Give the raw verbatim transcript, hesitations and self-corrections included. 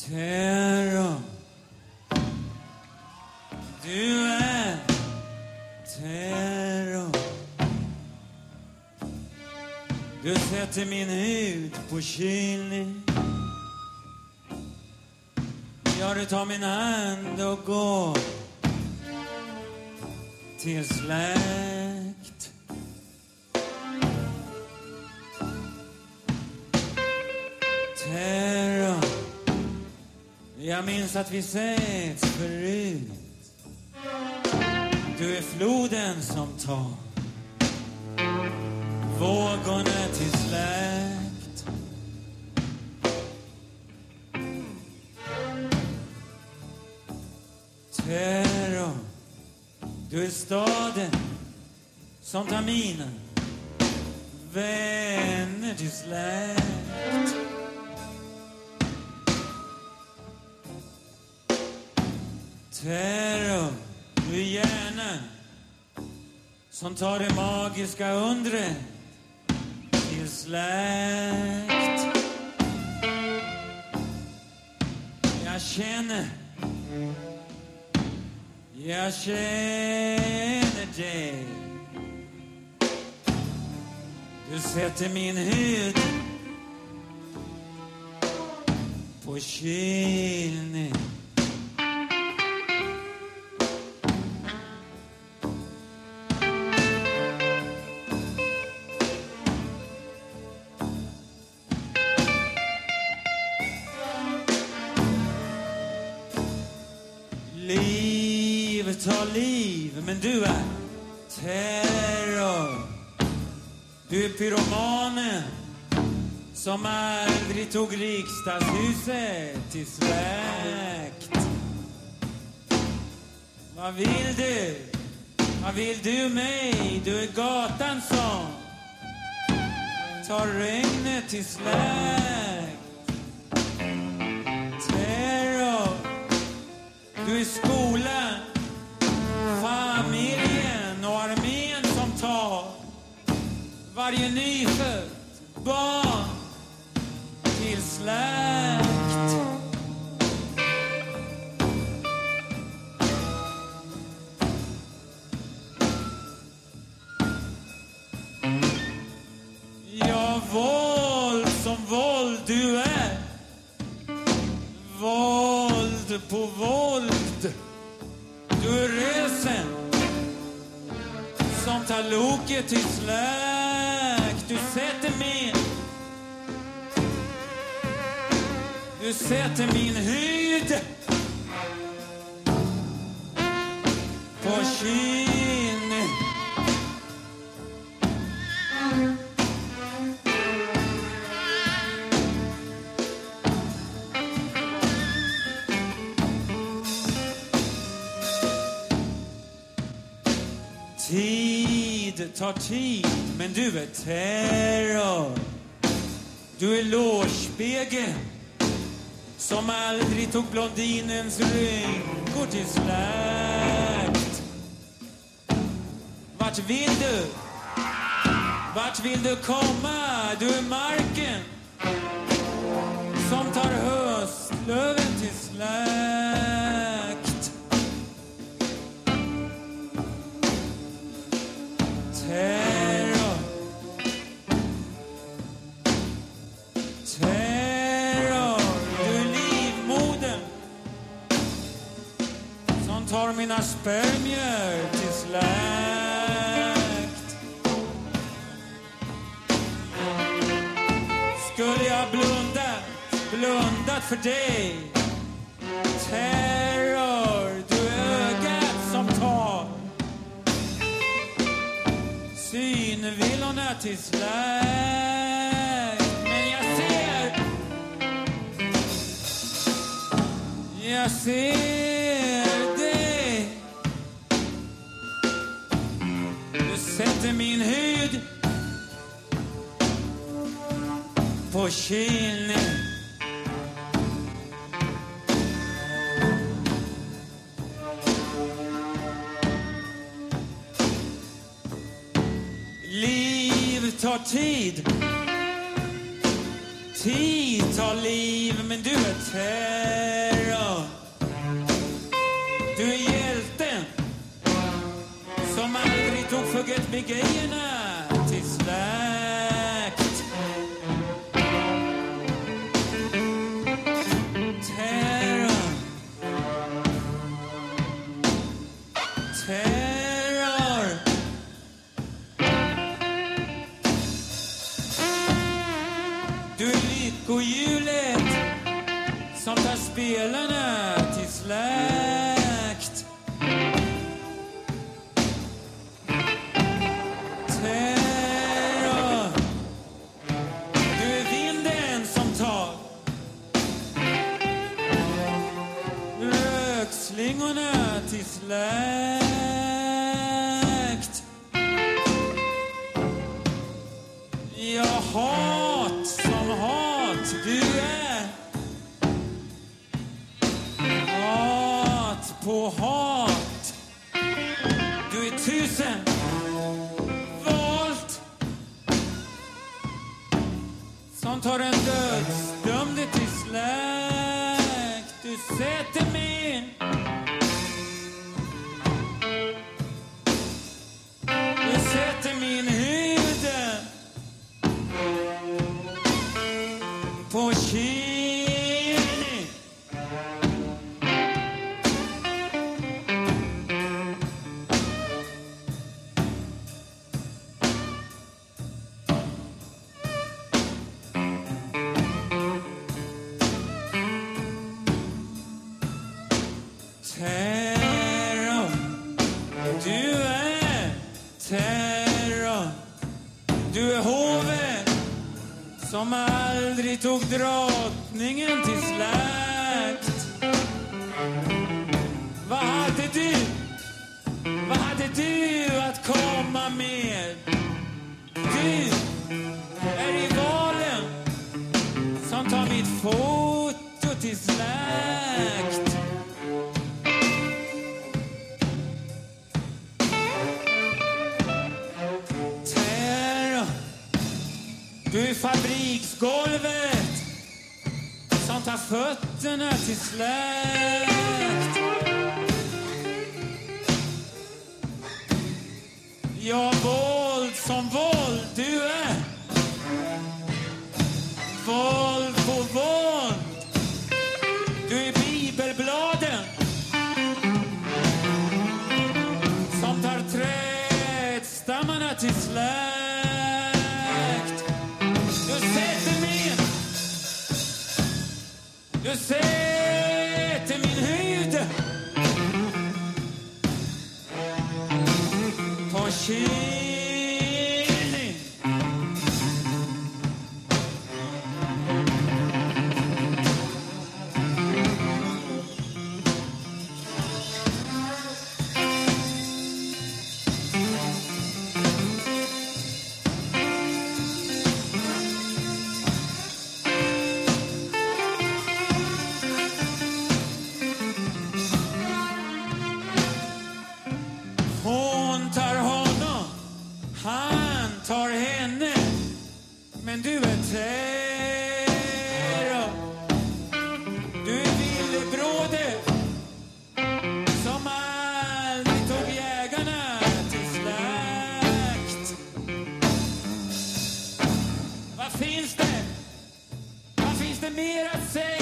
Terror. Du är terror. Du sätter min hud på kylning. Ja, du tar min hand och går till släkt. Terror. Jag minns att vi setts förut. Du är floden som tar vågorna till släkt. Terror. Du är staden som tar mina vänner till släkt. Terror. Du är hjärnan som tar det magiska undret till släkt. Jag känner, jag känner dig. Du sätter min hud på kylning. Liv tar liv, men du är terror. Du är pyromanen som aldrig tog riksdagshuset till släkt. Vad vill du? Vad vill du mig? Du är gatan som tar regnet till släkt. Terror. Du är skolan, familjen och armén som tar varje nyfött barn till släkt. Ja, våld som våld du är. Våld på våld. Du är resen som tar loket till släkt. Du sätter min Du sätter min hud på kylning. Tid tar tid, men du är terror. Du är lårspegel som aldrig tog blondinens rynkor till släkt. Vart vill du? Vart vill du komma? Du är marken som tar höstlöven till släkt. Terror. Terror. Du är livmodern som tar mina spermier till släkt. Skulle jag blundat, blundat för dig? Terror. Du är ögat som tar synvillorna till släkt. Men jag ser, jag ser dig. Du sätter min hud på kylning. Liv tar tid. Tid tar liv, men du är terror. Du är hjälten som aldrig tog förgett med grejerna till släkt. Terror. Terror. Du är lyckohjulet som tar spelarna till släkt. Terror. Du är vinden som tar rökslingorna till släkt. Jag hat som hat du är. Hat på hat. Du är tusen volt som tar en dödsdömd till släkt. Du sätter mig. Du sätter min hud på kini. Terror. Du är terror. Du är hovet som aldrig tog drottningen till släkt. Vad hade du? Vad hade du att komma med? Du är rivalen som tar mitt foto till släkt. Terror. Du är fabriksgolvet som tar fötterna till släkt. Jag våld som våld du är. Våld på våld. Du är bibelbladen som tar trädstammarna till släkt. Du sätter min hud på kini. Hon tar honom, han tar henne. Men du är terror. Du är villebrådet som aldrig tog jägarna till släkt. Vad finns det? Vad finns det mer att säga?